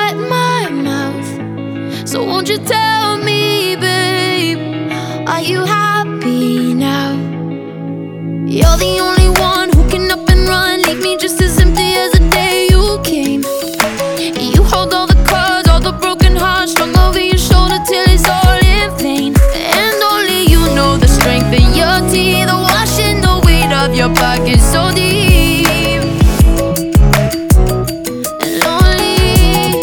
shut my mouth. So won't you tell me, babe, are you happy now? You're the only one who can up and run, leave me just as empty as the day you came. You hold all the cards, all the broken hearts strung over your shoulder till it's all in vain. And only you know the strength in your teeth, the washing the weight of your pockets so deep. And lonely,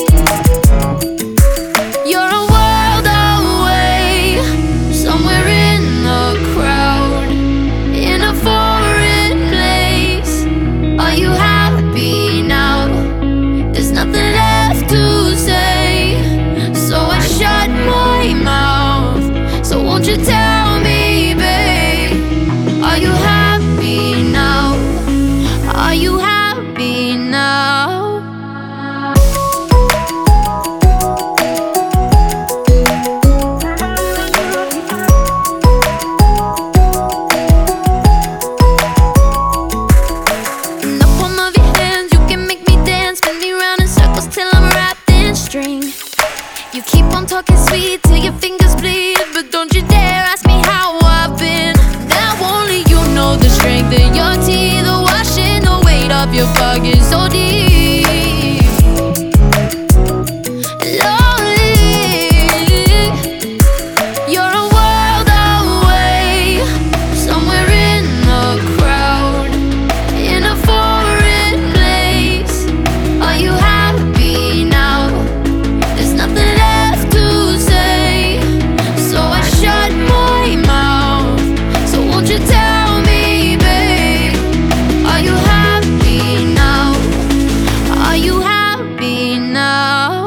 you're a world away, somewhere in the crowd, in a foreign place. Are you happy now? There's nothing left to say, so I shut my mouth. So won't you tell me, babe, are you happy now? Are you happy now? In the palm of your hands, you can make me dance, spin me round in circles till I'm wrapped in string. You keep on talking sweet till your fingers bleed, but don't you dare ask me how I've been. Now only you know the strength in your teeth, the washing the weight of your pockets so deep. Lonely, you're a world away, somewhere in the crowd, in a foreign place. Are you happy now? There's nothing left to say, so I shut my mouth. So won't you tell me, babe, are you happy now? Are you happy now?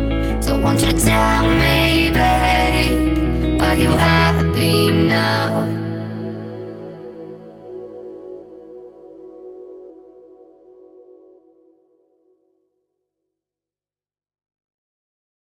Won't you tell me, babe, are you happy now?